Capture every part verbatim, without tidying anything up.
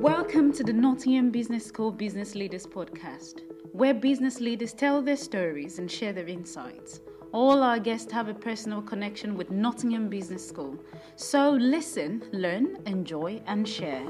Welcome to the Nottingham Business School Business Leaders Podcast, where business leaders tell their stories and share their insights. All our guests have a personal connection with Nottingham Business School. So listen, learn, enjoy, and share.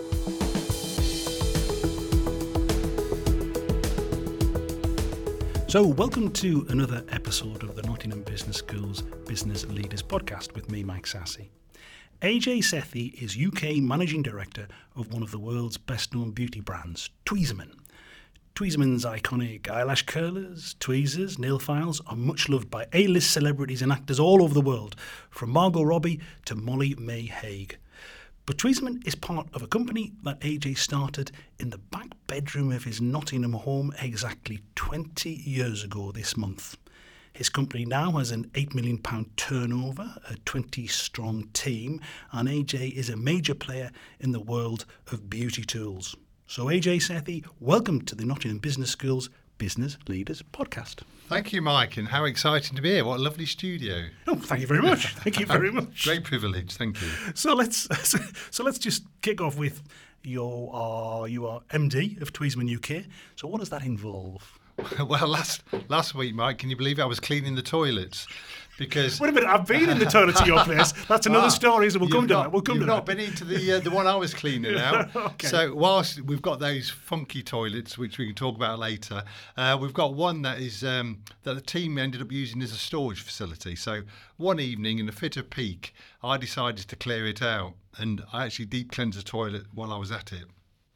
So welcome to another episode of the Nottingham Business School's Business Leaders Podcast with me, Mike Sassy. A J Sethi is U K Managing Director of one of the world's best-known beauty brands, Tweezerman. Tweezerman's iconic eyelash curlers, tweezers, nail files are much loved by A-list celebrities and actors all over the world, from Margot Robbie to Molly May Hague. But Tweezerman is part of a company that A J started in the back bedroom of his Nottingham home exactly twenty years ago this month. His company now has an eight million pounds turnover, a twenty-strong team, and A J is a major player in the world of beauty tools. So A J Sethi, welcome to the Nottingham Business School's Business Leaders Podcast. Thank you, Mike, and how exciting to be here. What a lovely studio. Oh, thank you very much. Thank you very much. Great privilege, thank you. So let's so, so let's just kick off with your uh, you are M D of Tweezerman U K. So what does that involve? Well, last last week, Mike, can you believe I was cleaning the toilets? Because wait a minute, I've been in the toilet at your place. That's another ah, story, so we'll come to not, that. We'll come you've to not that. been into the uh, the one I was cleaning out. Okay. So whilst we've got those funky toilets, which we can talk about later, uh, we've got one that is um, that the team ended up using as a storage facility. So one evening, in a fit of pique, I decided to clear it out, and I actually deep cleansed the toilet while I was at it.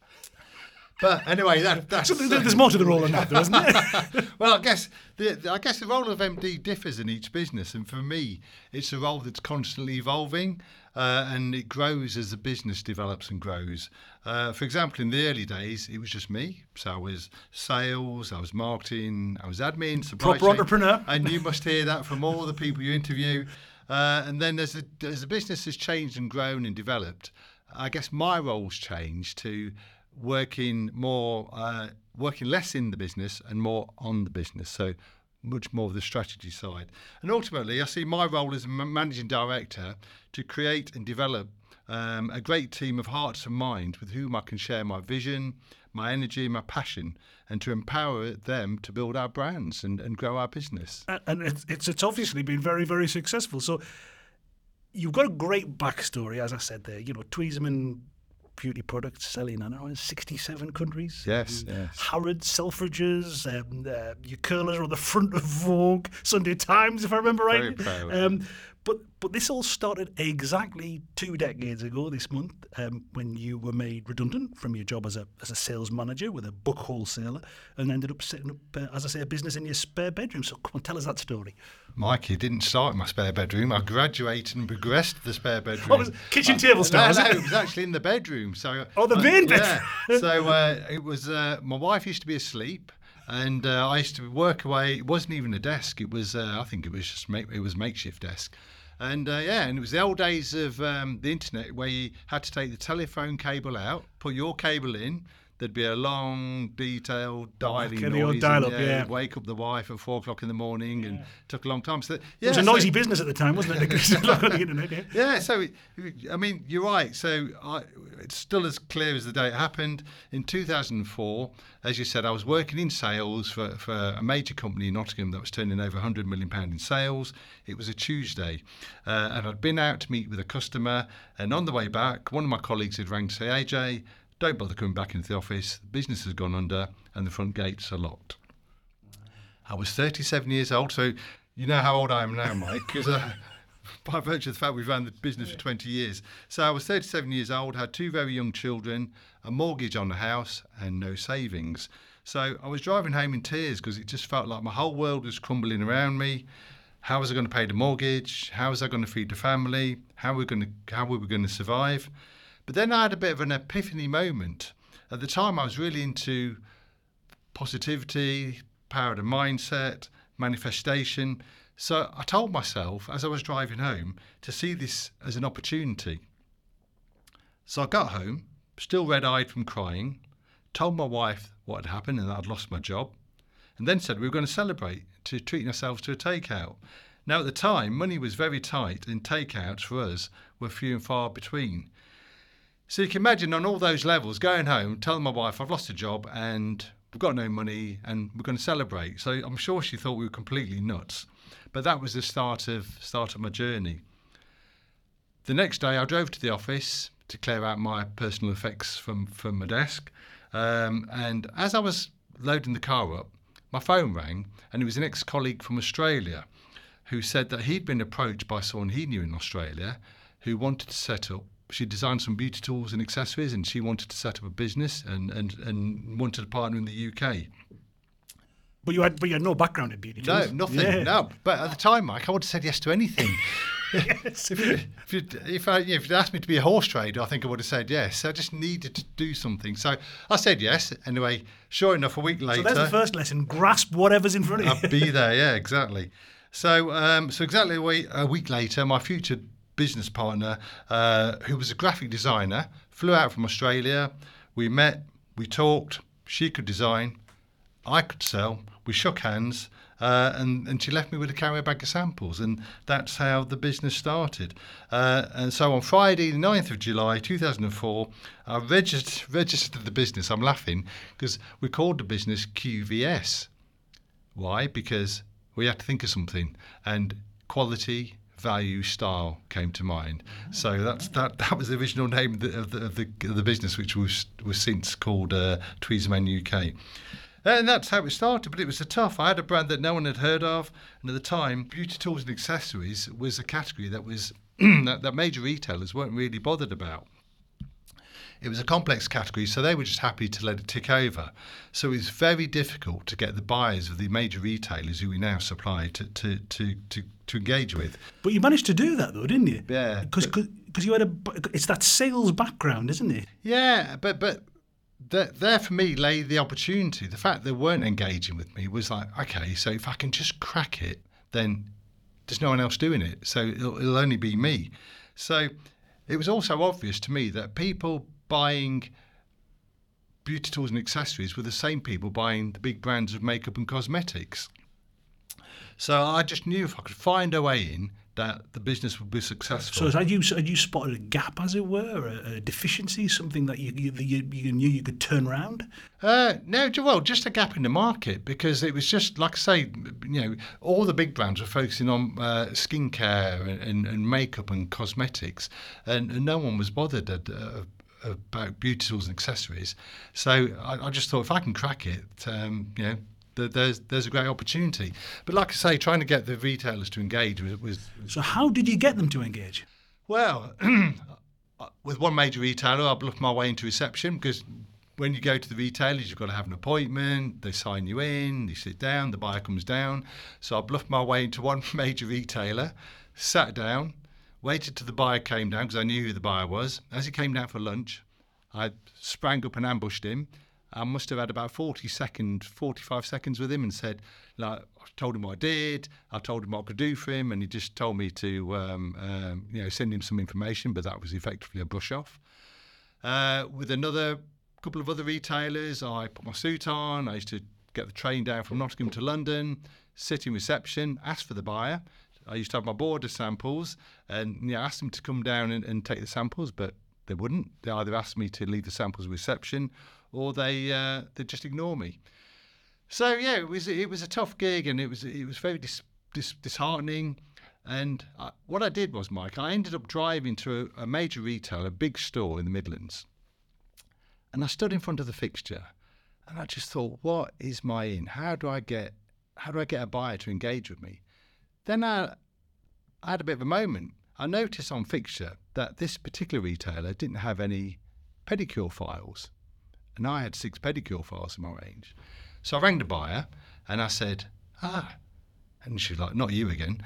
But anyway, that, that's... So there's more to the role than that, though, isn't there? Well, I guess the I guess the role of M D differs in each business, and for me, it's a role that's constantly evolving, uh, and it grows as the business develops and grows. Uh, for example, in the early days, it was just me. So I was sales, I was marketing, I was admin, supply proper chain, entrepreneur. And you must hear that from all the people you interview. Uh, and then as the, as the business has changed and grown and developed, I guess my role's changed to working more, uh, working less in the business and more on the business. So much more of the strategy side. And ultimately, I see my role as a managing director to create and develop um, a great team of hearts and minds with whom I can share my vision, my energy, my passion, and to empower them to build our brands and, and grow our business. And it's, it's it's obviously been very, very successful. So you've got a great backstory, as I said there. You know, Tweezerman beauty products selling, I don't know, in sixty-seven countries. Yes, yes. Harrods, Selfridges, um, uh, your curlers are on the front of Vogue, Sunday Times, if I remember right. Very proud. Um, but but this all started exactly two decades ago this month, um, when you were made redundant from your job as a as a sales manager with a book wholesaler, and ended up setting up, uh, as I say, a business in your spare bedroom. So come on, tell us that story. Mike, it didn't start in my spare bedroom. I graduated and progressed to the spare bedroom. What was it? Kitchen table style? No, was no, it? it was actually in the bedroom. So oh, the main uh, bedroom. Yeah. So uh, it was. Uh, my wife used to be asleep, and uh, I used to work away. It wasn't even a desk. It was. Uh, I think it was just. Make, it was a makeshift desk. And uh, yeah, and it was the old days of um, the internet where you had to take the telephone cable out, put your cable in. There'd be a long, detailed dialing okay, noise. dial-up, and, yeah. Wake up the wife at four o'clock in the morning, yeah. and it took a long time. So, it yeah, was a so, noisy business at the time, wasn't it? On the internet, yeah. yeah, so it, I mean, you're right. So I, it's still as clear as the day it happened. In two thousand four, as you said, I was working in sales for, for a major company in Nottingham that was turning over one hundred million pounds in sales. It was a Tuesday, uh, and I'd been out to meet with a customer, and on the way back, one of my colleagues had rang to say, A J, don't bother coming back into the office. The business has gone under and the front gates are locked. I was thirty-seven years old, so you know how old I am now, Mike, because uh, by virtue of the fact we've run the business for twenty years. So I was thirty-seven years old, had two very young children, a mortgage on the house and no savings. So I was driving home in tears because it just felt like my whole world was crumbling around me. How was I going to pay the mortgage? How was I going to feed the family? How were we going to, how were we going to survive? But then I had a bit of an epiphany moment. At the time, I was really into positivity, power of the mindset, manifestation. So I told myself, as I was driving home, to see this as an opportunity. So I got home, still red-eyed from crying, told my wife what had happened and that I'd lost my job, and then said we were going to celebrate, to treating ourselves to a takeout. Now, at the time, money was very tight, and takeouts for us were few and far between. So you can imagine on all those levels, going home, telling my wife I've lost a job and we've got no money and we're going to celebrate. So I'm sure she thought we were completely nuts. But that was the start of start of my journey. The next day I drove to the office to clear out my personal effects from, from my desk. Um, and as I was loading the car up, my phone rang, and it was an ex-colleague from Australia who said that he'd been approached by someone he knew in Australia who wanted to set up, she designed some beauty tools and accessories, and she wanted to set up a business and, and, and wanted a partner in the U K. But you had, but you had no background in beauty tools. No, nothing. Yeah. No, but at the time, Mike, I would have said yes to anything. Yes. if you, if you, if I, you know, if you'd asked me to be a horse trader, I think I would have said yes. I just needed to do something, so I said yes. Anyway, sure enough, a week later, So there's the first lesson: grasp whatever's in front of you. I'll be there. Yeah, exactly. So, um, so exactly a week, a week later, my future business partner, uh, who was a graphic designer, flew out from Australia. We met, we talked. She could design, I could sell. We shook hands, uh, and, and she left me with a carrier bag of samples, and that's how the business started. Uh, and so on Friday, the ninth of July, two thousand four, I registered, registered the business. I'm laughing because we called the business Q V S. Why? Because we had to think of something, and quality, value, style came to mind. So that's that. That was the original name of the of the, of the, of the business, which was was since called uh, Tweezerman U K. And that's how it started, but it was a tough. I had a brand that no one had heard of, and at the time, beauty tools and accessories was a category that was that, that major retailers weren't really bothered about. It was a complex category, so they were just happy to let it tick over. So it was very difficult to get the buyers of the major retailers who we now supply to to to to, to engage with. But you managed to do that, though, didn't you? Yeah. Because you had a, it's that sales background, isn't it? Yeah, but but. There, there for me lay the opportunity. The fact they weren't engaging with me was like, okay, so if I can just crack it, then there's no one else doing it. So it'll, it'll only be me. So it was also obvious to me that people buying beauty tools and accessories were the same people buying the big brands of makeup and cosmetics. So I just knew if I could find a way in, that the business would be successful. So had you had you spotted a gap, as it were, a, a deficiency, something that you, you you you knew you could turn around? Uh, no, well, just a gap in the market, because it was just like I say, you know, all the big brands were focusing on uh, skincare and, and, and makeup and cosmetics, and, and no one was bothered at, uh, about beauty tools and accessories. So I, I just thought if I can crack it, um, you know. There's there's a great opportunity, but like I say, trying to get the retailers to engage was. was, was so how did you get them to engage? Well, with one major retailer, I bluffed my way into reception, because when you go to the retailers, you've got to have an appointment. They sign you in, you sit down, the buyer comes down. So I bluffed my way into one major retailer, sat down, waited till the buyer came down, because I knew who the buyer was. As he came down for lunch, I sprang up and ambushed him. I must have had about forty seconds, forty-five seconds with him, and said, like, I told him what I did, I told him what I could do for him, and he just told me to, um, um, you know, send him some information, but that was effectively a brush off. Uh, with another couple of other retailers, I put my suit on, I used to get the train down from Nottingham to London, sit in reception, ask for the buyer. I used to have my border samples, and you know, ask them to come down and, and take the samples, but they wouldn't. They either asked me to leave the samples at reception, or they uh, they just ignore me. So yeah, it was it was a tough gig, and it was it was very dis, dis, disheartening. And I, what I did was, Mike, I ended up driving to a, a major retailer, a big store in the Midlands, and I stood in front of the fixture, and I just thought, what is my in? How do I get how do I get a buyer to engage with me? Then I I had a bit of a moment. I noticed on fixture that this particular retailer didn't have any pedicure files. And I had six pedicure files in my range. So I rang the buyer and I said, ah, and she was like, not you again.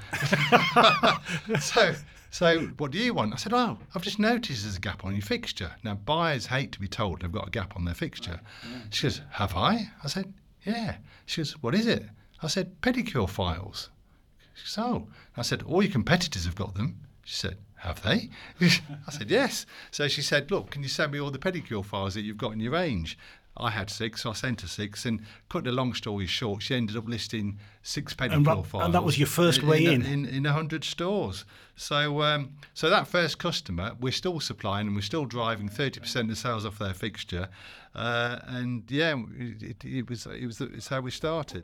so, so what do you want? I said, oh, I've just noticed there's a gap on your fixture. Now, buyers hate to be told they've got a gap on their fixture. Right. Yeah. She goes, have I? I said, yeah. She goes, what is it? I said, pedicure files. She goes, oh. I said, all your competitors have got them. She said, have they? I said, yes. So she said, look, can you send me all the pedicure files that you've got in your range? I had six, so I sent her six, and cut the long story short, she ended up listing six penny And, that, profiles. and that was your first in, way in? In, in one hundred stores. So um, so that first customer, we're still supplying and we're still driving thirty percent of sales off their fixture. Uh, and yeah, it, it was, it was it's how we started.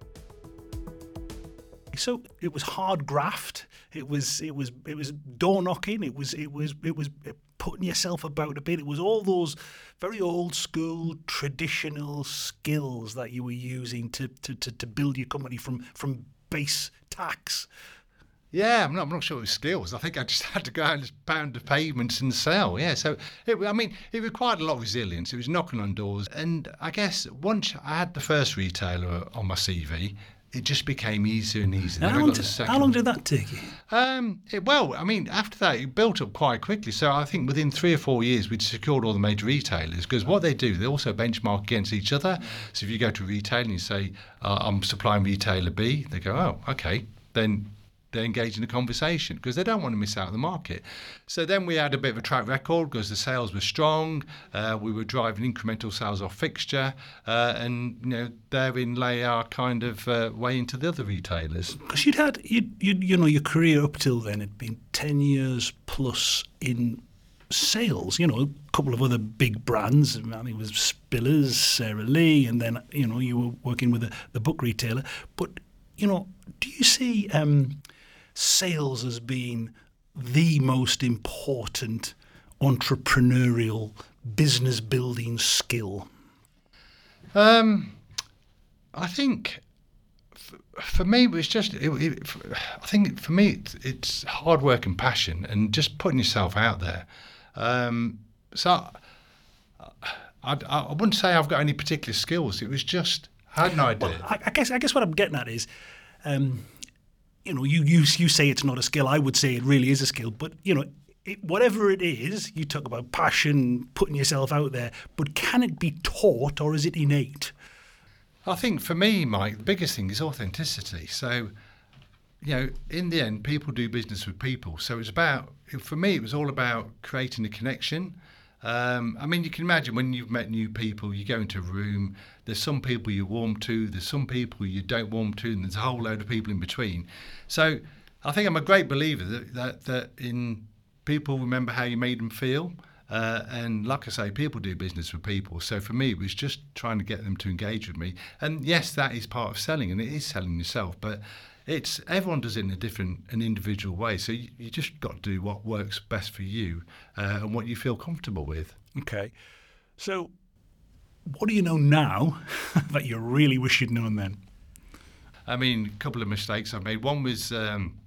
So it was hard graft. It was it was it was door knocking. It was it was it was putting yourself about a bit. It was all those very old school traditional skills that you were using to to, to, to build your company from from base tax. Yeah, I'm not, I'm not sure it was skills. I think I just had to go out and just pound the pavements and sell. Yeah, so it, I mean, it required a lot of resilience. It was knocking on doors, and I guess once I had the first retailer on my C V, it just became easier and easier. How long, did, how long did that take you? Um, it, well, I mean, after that, it built up quite quickly. So I think within three or four years, we'd secured all the major retailers, because what they do, they also benchmark against each other. So if you go to retail and you say, uh, I'm supplying retailer B, they go, oh, okay, then they engage in a conversation because they don't want to miss out on the market. So then we had a bit of a track record because the sales were strong. Uh, we were driving incremental sales off fixture, uh, and you know therein lay our kind of uh, way into the other retailers. Because you'd had you you you know your career up till then had been ten years plus in sales. You know, a couple of other big brands. I think it was Spillers, Sarah Lee, and then you know you were working with the, the book retailer. But you know, do you see Um, sales as being the most important entrepreneurial business building skill? Um, I think f- for me it was just. It, it, I think for me it's, it's hard work and passion and just putting yourself out there. Um, so I, I, I wouldn't say I've got any particular skills. It was just I had an idea. Well, I, I guess I guess what I'm getting at is. Um, You know, you, you you say it's not a skill. I would say it really is a skill. But, you know, it, whatever it is, you talk about passion, putting yourself out there, but can it be taught or is it innate? I think for me, Mike, the biggest thing is authenticity. So, you know, in the end, people do business with people. So it's about, for me, it was all about creating a connection. Um, I mean, you can imagine when you've met new people, you go into a room, there's some people you warm to, there's some people you don't warm to, and there's a whole load of people in between. So I think I'm a great believer that that, that in people remember how you made them feel. Uh, and like I say, people do business with people. So for me, it was just trying to get them to engage with me. And yes, that is part of selling, and it is selling yourself. But it's everyone does it in a different, an individual way. So you, you just got to do what works best for you uh, and what you feel comfortable with. Okay. So what do you know now that you really wish you'd known then? I mean, a couple of mistakes I've made. One was um,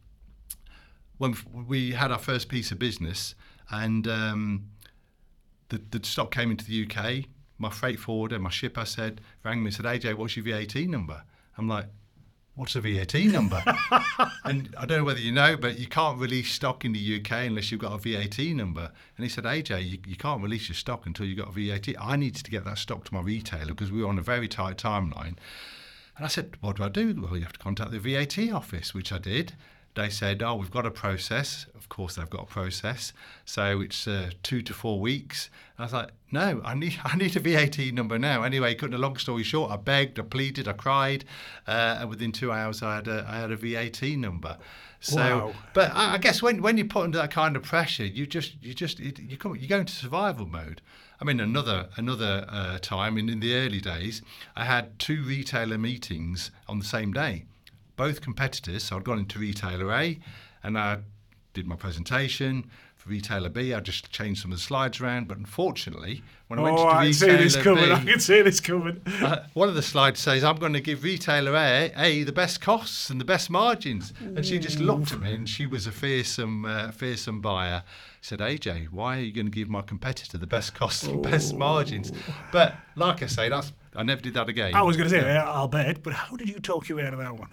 when we had our first piece of business and um, the, the stock came into the U K. My freight forwarder, my shipper said, rang me and said, A J, what's your V A T number? I'm like, what's a V A T number? And I don't know whether you know, but you can't release stock in the U K unless you've got a V A T number. And he said, A J, you, you can't release your stock until you've got a V A T. I needed to get that stock to my retailer because we were on a very tight timeline. And I said, what do I do? Well, you have to contact the V A T office, which I did. They said, oh, we've got a process. Of course, they've got a process. So it's uh, two to four weeks. And I was like, no, I need I need a V A T number now. Anyway, cutting a long story short, I begged, I pleaded, I cried. Uh, and within two hours, I had a, I had a V A T number. So, wow. But I, I guess when, when you put under that kind of pressure, you just, you just, you, you, come, you go into survival mode. I mean, another another uh, time, in, in the early days, I had two retailer meetings on the same day. Both competitors, so I'd gone into retailer A and I did my presentation. For retailer B, I just changed some of the slides around, but unfortunately, when I went oh, to I can see this coming. B, I can see this coming. uh, one of the slides says, I'm going to give retailer A, A the best costs and the best margins. And she just looked at me and she was a fearsome, uh, fearsome buyer. Said, A J, why are you going to give my competitor the best costs and best margins? But like I say, that's I never did that again. I was going to say, yeah. I'll bet, but how did you talk you out of that one?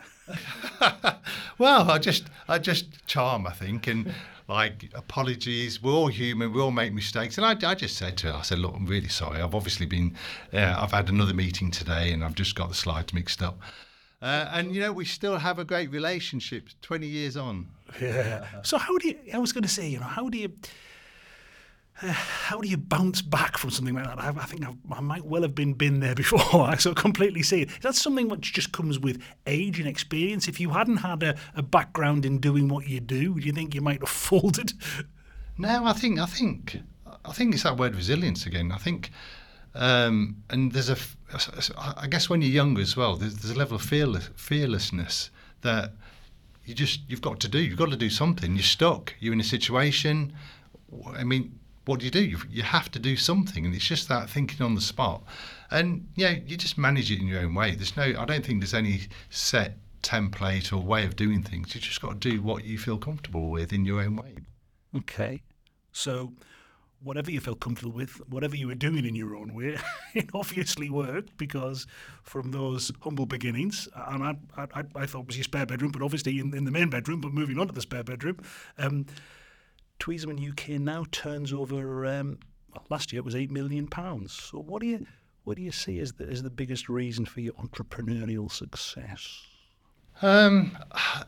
Well, I just, I just charm, I think, and like apologies. We're all human. We all make mistakes, and I, I just said to her, I said, look, I'm really sorry. I've obviously been, uh, I've had another meeting today, and I've just got the slides mixed up. Uh, and you know, we still have a great relationship, twenty years on. Yeah. So how do you? I was going to say, you know, how do you? uh, how do you bounce back from something like that? I, I think I've, I might well have been been there before. I so completely see it. Is that something which just comes with age and experience? If you hadn't had a, a background in doing what you do, do you think you might have folded? No, I think I think I think it's that word resilience again. I think, um, and there's a, I guess when you're younger as well, there's, there's a level of fearless, fearlessness that you just you've got to do. You've got to do something. You're stuck. You're in a situation. I mean, what do you do? You, you have to do something, and it's just that thinking on the spot. And yeah, you just manage it in your own way. There's no, I don't think there's any set template or way of doing things. You just got to do what you feel comfortable with in your own way. Okay, so whatever you felt comfortable with, whatever you were doing in your own way, it obviously worked, because from those humble beginnings, and I, I, I thought it was your spare bedroom, but obviously in, in the main bedroom, but moving on to the spare bedroom, um, Tweezeman U K now turns over, um, well, last year it was eight million pounds. So what do you what do you see as the, as the biggest reason for your entrepreneurial success? Um,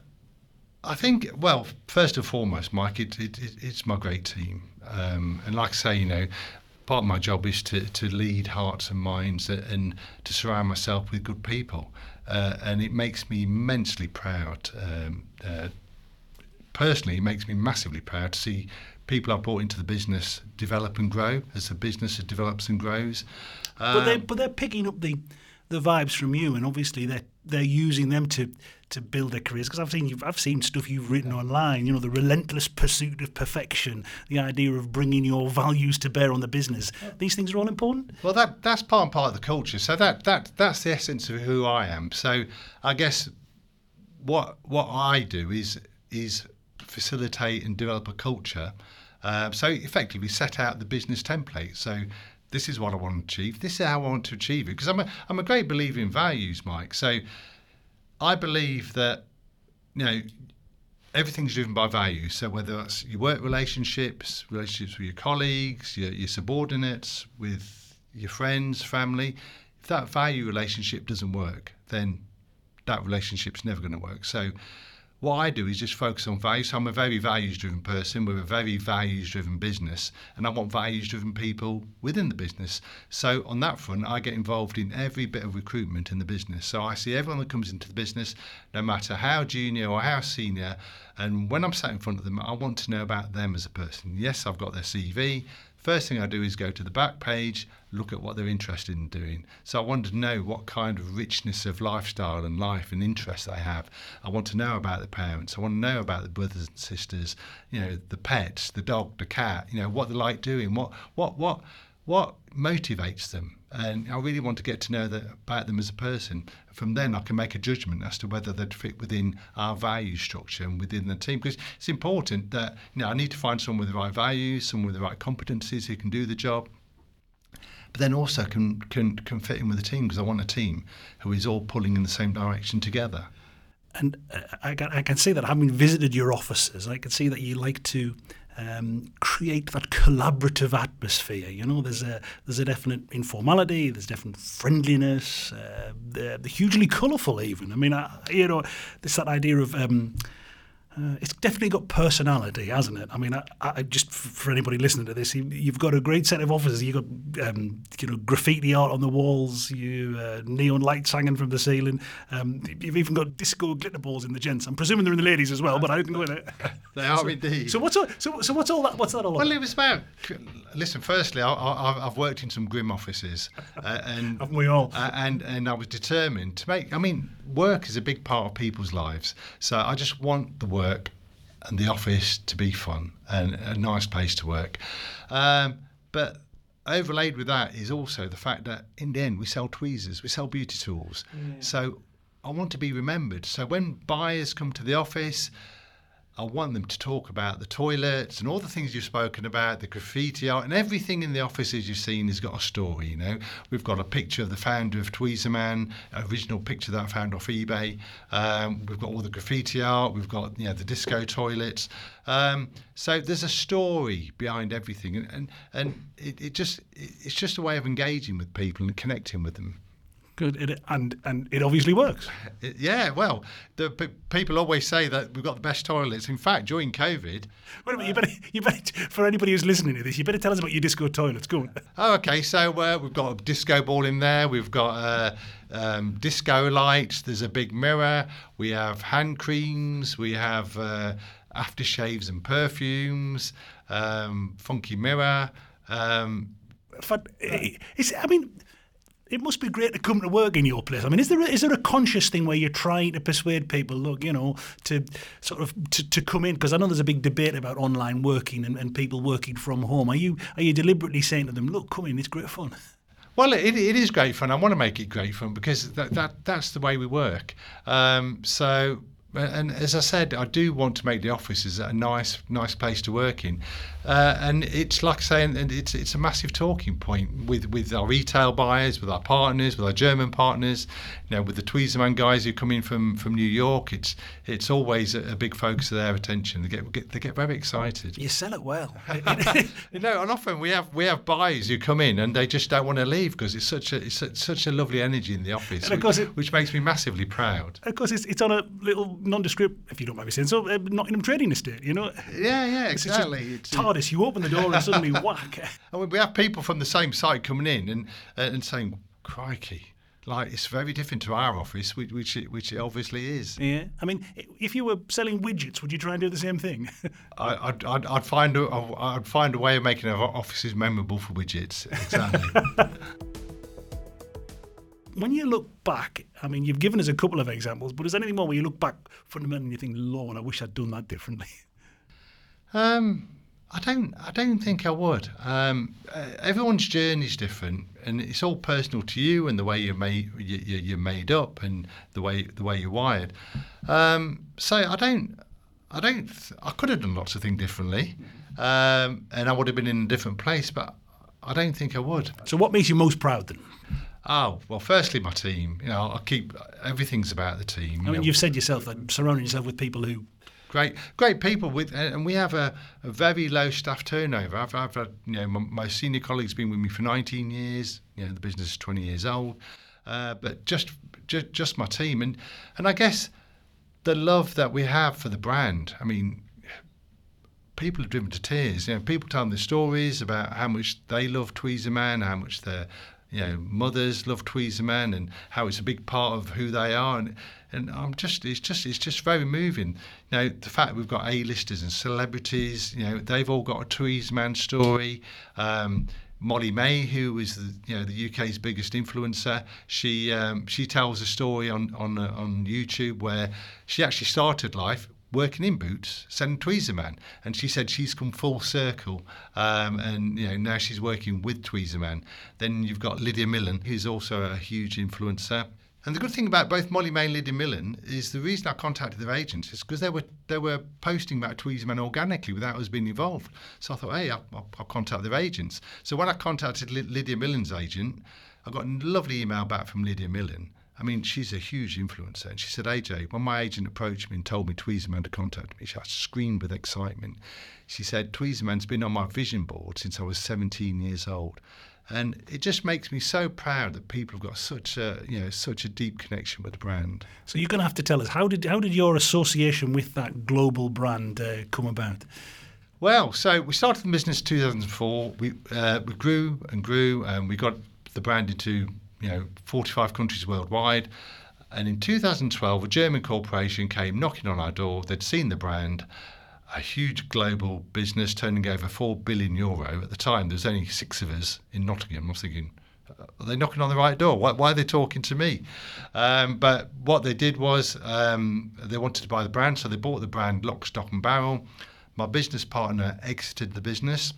I think, well, first and foremost, Mike, it, it, it, it's my great team. Um, and like I say, you know, part of my job is to, to lead hearts and minds and to surround myself with good people. Uh, and it makes me immensely proud. Um, uh, personally, it makes me massively proud to see people I've brought into the business develop and grow as the business develops and grows. Um, but, they, but they're picking up the... the vibes from you, and obviously they're they're using them to to build their careers. Because I've seen you've, I've seen stuff you've written online. You know, the relentless pursuit of perfection, the idea of bringing your values to bear on the business. These things are all important. Well, that that's part and part of the culture. So that that that's the essence of who I am. So I guess what what I do is is facilitate and develop a culture. Uh, so effectively set out the business template. So this is what I want to achieve. This is how I want to achieve it. Because I'm a, I'm a great believer in values, Mike. So I believe that, you know, everything's driven by values. So whether that's your work relationships, relationships with your colleagues, your, your subordinates, with your friends, family, if that value relationship doesn't work, then that relationship's never going to work. So what I do is just focus on values. So I'm a very values-driven person. We're a very values-driven business, and I want values-driven people within the business. So on that front, I get involved in every bit of recruitment in the business. So I see everyone that comes into the business, no matter how junior or how senior, and when I'm sat in front of them, I want to know about them as a person. Yes, I've got their C V. First thing I do is go to the back page, look at what they're interested in doing. So I want to know what kind of richness of lifestyle and life and interests they have. I want to know about the parents. I want to know about the brothers and sisters, you know, the pets, the dog, the cat, you know, what they like doing, what what what what motivates them. And I really want to get to know that about them as a person. From then I can make a judgment as to whether they'd fit within our value structure and within the team. Because it's important that, you know, I need to find someone with the right values, someone with the right competencies who can do the job, but then also can can, can fit in with the team, because I want a team who is all pulling in the same direction together. And uh, I, can, I can see that having visited your offices, I can see that you like to um, create that collaborative atmosphere. You know, there's a there's a definite informality, there's definite friendliness, uh, they're, they're hugely colourful even. I mean, I, you know, there's that idea of... Um, Uh, it's definitely got personality, hasn't it? I mean, I, I just for anybody listening to this, you, you've got a great set of offices. You've got, um, you know, graffiti art on the walls, you uh, neon lights hanging from the ceiling. Um, you've even got disco glitter balls in the gents. I'm presuming they're in the ladies as well, but I didn't go in it. They are so, indeed. So what's all, so so what's all that? What's that all about? Well, it was about. Listen, firstly, I, I, I've worked in some grim offices, uh, and haven't we all? Uh, and and I was determined to make. I mean, work is a big part of people's lives, so I just want the work and the office to be fun and a nice place to work. Um, but overlaid with that is also the fact that in the end we sell tweezers, we sell beauty tools. Yeah. So I want to be remembered. So when buyers come to the office, I want them to talk about the toilets and all the things you've spoken about, the graffiti art, and everything in the offices you've seen has got a story, you know. We've got a picture of the founder of Tweezerman, an original picture that I found off eBay. Um, we've got all the graffiti art, we've got, you know, the disco toilets. Um, so there's a story behind everything, and and, and it, it just it, it's just a way of engaging with people and connecting with them. Good, it, and and it obviously works. It, yeah, well, the p- people always say that we've got the best toilets. In fact, during COVID... Wait a minute, you better, you better, for anybody who's listening to this, you better tell us about your disco toilets. Go on. Oh, okay, so uh, we've got a disco ball in there, we've got uh, um, disco lights, there's a big mirror, we have hand creams, we have uh, aftershaves and perfumes, um, funky mirror... Um, it's, I mean... It must be great to come to work in your place. I mean, is there a, is there a conscious thing where you're trying to persuade people, look, you know, to sort of to, to come in? Because I know there's a big debate about online working and, and people working from home. Are you are you deliberately saying to them, look, come in, it's great fun? Well, it, it is great fun. I want to make it great fun because that, that that's the way we work. Um, so. And as I said, I do want to make the offices a nice, nice place to work in, uh, and it's like saying, and it's it's a massive talking point with, with our retail buyers, with our partners, with our German partners, you know, with the Tweezerman guys who come in from, from New York. It's it's always a, a big focus of their attention. They get, get they get very excited. You sell it well, you know. And often we have we have buyers who come in and they just don't want to leave because it's such a it's such a lovely energy in the office, and of course which, it, which makes me massively proud. Of course, it's it's on a little nondescript, if you don't mind me saying so, uh, Nottingham trading estate, you know. Yeah, yeah, exactly. It's TARDIS, you open the door and suddenly whack. And we have people from the same site coming in and uh, and saying, crikey, like it's very different to our office, which which it, which it obviously is. Yeah, I mean, if you were selling widgets, would you try and do the same thing? I, I'd, I'd I'd find a I'd find a way of making our offices memorable for widgets. Exactly. When you look back, I mean, you've given us a couple of examples, but is there anything more where you look back fundamentally and you think, Lord, I wish I'd done that differently? Um, I don't. I don't think I would. Um, uh, everyone's journey is different, and it's all personal to you and the way you're made. You, you're made up, and the way the way you're wired. Um, so I don't. I don't. I could have done lots of things differently, um, and I would have been in a different place. But I don't think I would. So, what makes you most proud then? Oh, well, firstly, my team. You know, I keep everything's about the team. I mean, know. You've said yourself that surrounding yourself with people who. Great, great people with, and we have a, a very low staff turnover. I've, I've had, you know, my, my senior colleague's been with me for nineteen years. You know, the business is twenty years old, uh, but just, just, just my team, and and I guess the love that we have for the brand. I mean, people are driven to tears. You know, people tell them their stories about how much they love Tweezerman, how much their you know, mothers love Tweezerman and how it's a big part of who they are, and and I'm just it's just it's just very moving. You know, the fact that we've got A-listers and celebrities, you know, they've all got a Tweezerman story. Um, Molly May, who is the you know the U K's biggest influencer, she um, she tells a story on on uh, on YouTube where she actually started life working in Boots, selling Tweezerman, and she said she's come full circle, um, and you know now she's working with Tweezerman. Then you've got Lydia Millen, who's also a huge influencer. And the good thing about both Molly May and Lydia Millen is the reason I contacted their agents is because they were they were posting about Tweezerman organically without us being involved. So I thought, hey, I'll, I'll, I'll contact their agents. So when I contacted Ly- Lydia Millen's agent, I got a lovely email back from Lydia Millen. I mean, she's a huge influencer. And she said, A J, when my agent approached me and told me Tweezerman to contact me, she screamed with excitement. She said, Tweezerman's been on my vision board since I was seventeen years old. And it just makes me so proud that people have got such a, you know, such a deep connection with the brand. So you're going to have to tell us, how did how did your association with that global brand uh, come about? Well, so we started the business in two thousand four. We uh, we grew and grew, and we got the brand into you know forty-five countries worldwide. And in two thousand twelve, a German corporation came knocking on our door. They'd seen the brand, a huge global business turning over four billion euro. At the time, there was only six of us in Nottingham. I was thinking, are they knocking on the right door? Why, why are they talking to me? Um, but what they did was um, they wanted to buy the brand, so they bought the brand lock, stock and barrel. My business partner exited the business.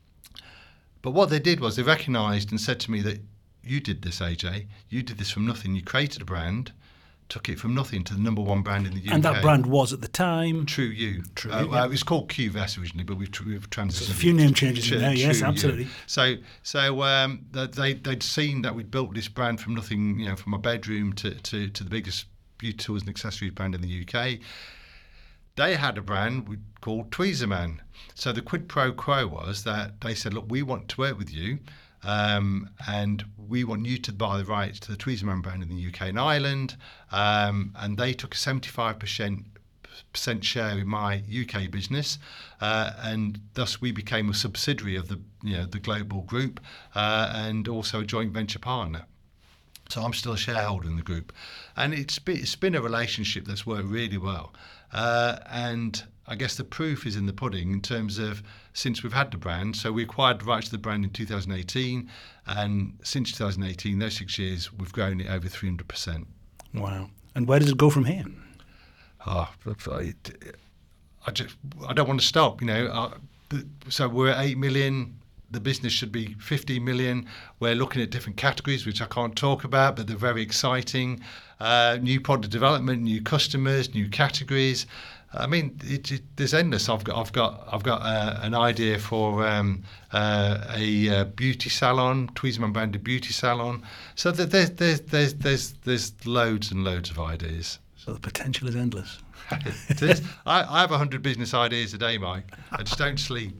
But what they did was they recognised and said to me that you did this, A J. You did this from nothing. You created a brand, took it from nothing to the number one brand in the U K. And that brand was at the time? True You. True uh, You. Well, it was called Q V S originally, but we've, we've transitioned. There's a few name changes to, in there, yes, True absolutely. You. So, so um, they, they'd seen that we'd built this brand from nothing, you know, from my bedroom to, to, to the biggest beauty tools and accessories brand in the U K. They had a brand called Tweezerman. So the quid pro quo was that they said, look, we want to work with you. Um, and we want you to buy the rights to the Tweedsman brand in the U K and Ireland. Um, and they took a seventy-five percent percent share in my U K business, uh, and thus we became a subsidiary of the you know the global group, uh, and also a joint venture partner. So I'm still a shareholder in the group, and it's been, it's been a relationship that's worked really well. Uh, and I guess the proof is in the pudding in terms of since we've had the brand. So we acquired the rights to the brand in two thousand eighteen, and since two thousand eighteen, those six years, we've grown it over three hundred percent. Wow. And where does it go from here? Oh, I, I just I don't want to stop. You know, uh, so we're at eight million. The business should be fifty million. We're looking at different categories, which I can't talk about, but they're very exciting. Uh, new product development, new customers, new categories. I mean, it, it, there's endless. I've got, I've got, I've got uh, an idea for um, uh, a uh, beauty salon, Tweedsman branded beauty salon. So there's, there's, there's, there's, there's loads and loads of ideas. So the potential is endless. It is. I, I have a hundred business ideas a day, Mike. I just don't sleep.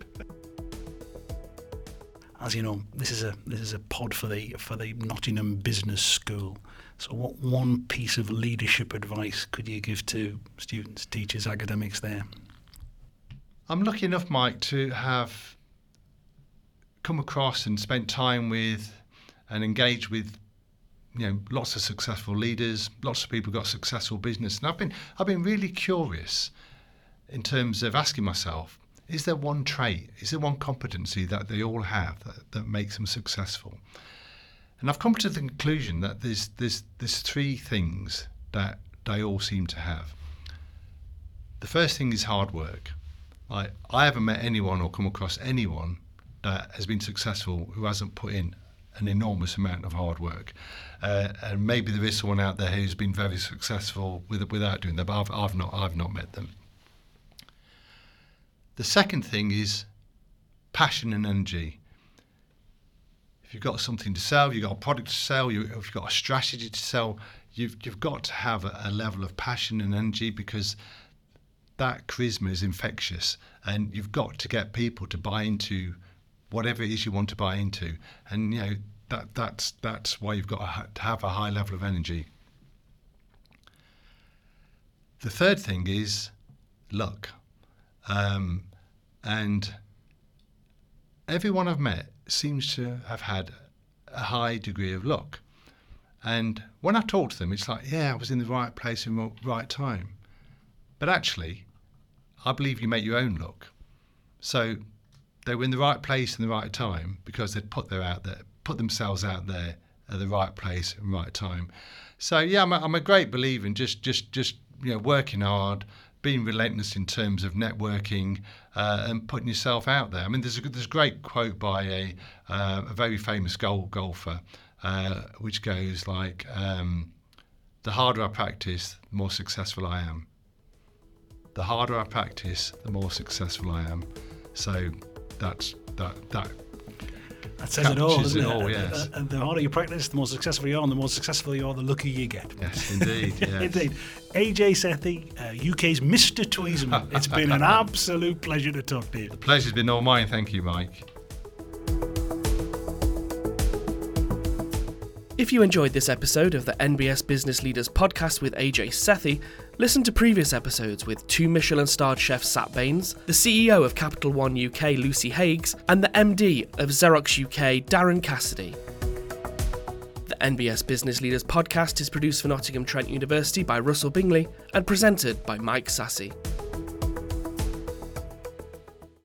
As you know, this is a this is a pod for the for the Nottingham Business School. So what one piece of leadership advice could you give to students, teachers, academics there? I'm lucky enough, Mike, to have come across and spent time with and engaged with you know lots of successful leaders, lots of people who got successful business. And I've been I've been really curious in terms of asking myself, is there one trait, is there one competency that they all have that, that makes them successful? And I've come to the conclusion that there's, there's, there's three things that they all seem to have. The first thing is hard work. I, I haven't met anyone or come across anyone that has been successful who hasn't put in an enormous amount of hard work. Uh, and maybe there is someone out there who's been very successful with, without doing that, but I've, I've, not, I've not met them. The second thing is passion and energy. If you've got something to sell, you've got a product to sell, you, if you've got a strategy to sell, you've, you've got to have a, a level of passion and energy, because that charisma is infectious, and you've got to get people to buy into whatever it is you want to buy into. And you know that that's that's why you've got to, ha- to have a high level of energy. The third thing is luck. Um, and everyone I've met seems to have had a high degree of luck. And when I talk to them, it's like, yeah, I was in the right place in the right time. But actually, I believe you make your own luck. So they were in the right place in the right time because they'd put their out there, put themselves out there at the right place and right time. So yeah, I'm a, I'm a great believer in just, just, just you know, working hard, being relentless in terms of networking, uh, and putting yourself out there. I mean, there's a, there's a great quote by a, uh, a very famous goal, golfer, uh, which goes like, um, the harder I practice, the more successful I am. The harder I practice, the more successful I am. So that's that that That says it all, doesn't it? it? All, yes. And the harder you practice, the more successful you are, and the more successful you are, the luckier you get. Yes, indeed. Yes. Indeed. A J Sethi, uh, U K's Mister Tweedsman. It's been an absolute pleasure to talk to you. The pleasure's been all mine. Thank you, Mike. If you enjoyed this episode of the N B S Business Leaders podcast with A J Sethi, listen to previous episodes with two Michelin-starred chefs Sat Baines, the C E O of Capital One U K Lucy Haighes, and the M D of Xerox U K Darren Cassidy. The N B S Business Leaders podcast is produced for Nottingham Trent University by Russell Bingley and presented by Mike Sassy.